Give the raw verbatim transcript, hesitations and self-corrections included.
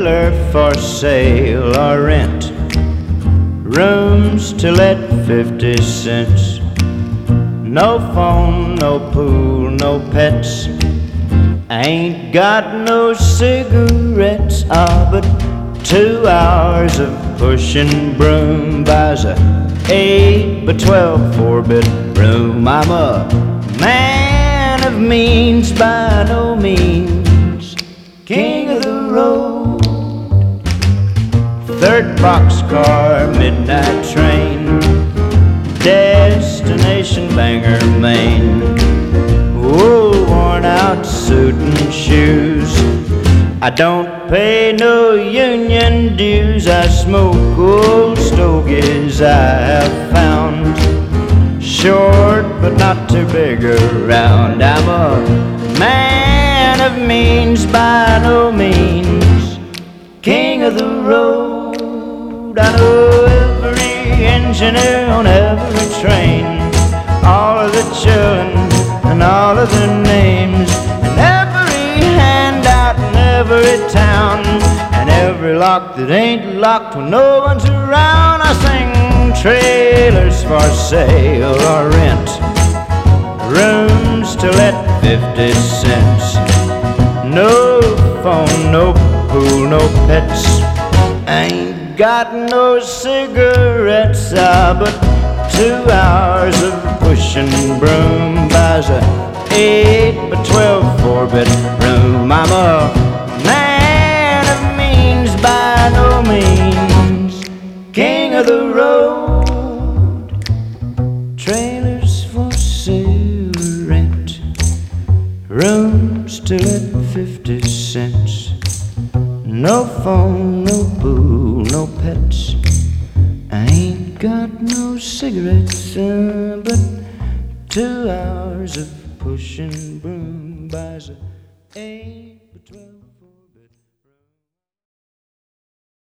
trailer for sale or rent, rooms to let fifty cents. No phone, no pool, no pets. Ain't got no cigarettes. Ah, but two hours of pushing broom buys a eight by twelve four-bit room. I'm a man of means by no means, king of the road. Third boxcar, midnight train, destination Bangor, Maine. Wool worn out suit and shoes. I don't pay no union dues. I smoke old stogies I have found, short but not too big around. I'm a man of means by no means, king of the road. I know every engineer on every train, all of the children and all of their names, and every handout in every town, and every lock that ain't locked when no one's around. I sing trailers for sale or rent, rooms to let fifty cents. No phone, no pool, no pets. Ain't got no cigarettes. Ah, but two hours of pushing broom buys a eight by twelve four-bit room. I'm a man of means by no means, king of the road. Trailers for sale or rent, rooms to let fifty cents. No phone, no pool, no pets. I ain't got no cigarettes, uh, but two hours of pushing broom buys a eight by twelve.